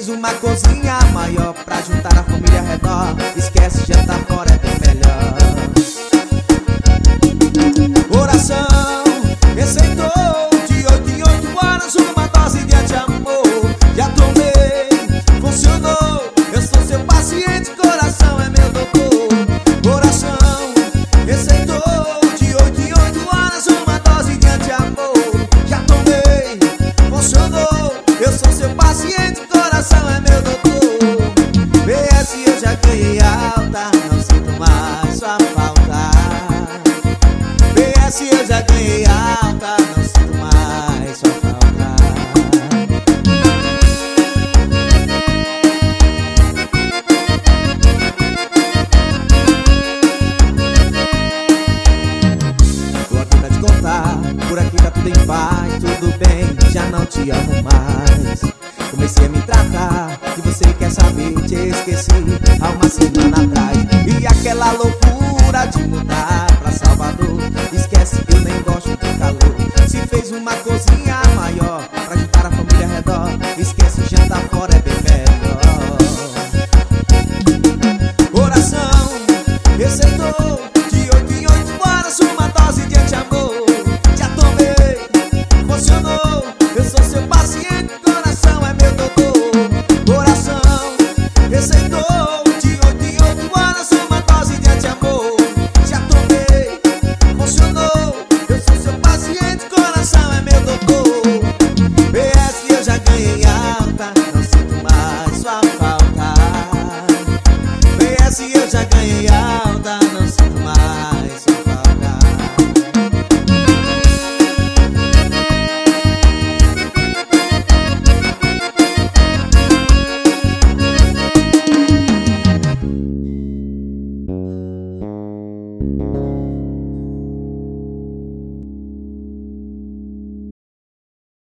fez uma cozinha maior pra juntar a família ao redor. Esquece, jantar fora é bem melhor. Coração receitou de 8 em 8 horas uma dose de anti-amor. Já tomei, funcionou. Eu sou seu paciente, coração é meu doutor. Coração receitou de 8 em 8 horas uma dose de anti-amor. Já tomei, funcionou. Eu sou seu paciente, coração é meu doutor. PS, eu já ganhei alta, não sinto mais sua falta. PS, eu já ganhei alta, não sinto mais sua falta. Tô aqui pra te contar, por aqui tá tudo em paz, tudo bem, já não te amo mais. Comecei a me tratar, e você quer saber, te esqueci há uma semana atrás. E aquela loucura de mudar pra Salvador, esquece que eu nem gosto de calor. Se fez uma cozinha maior pra juntar a família ao redor, esquece, jantar fora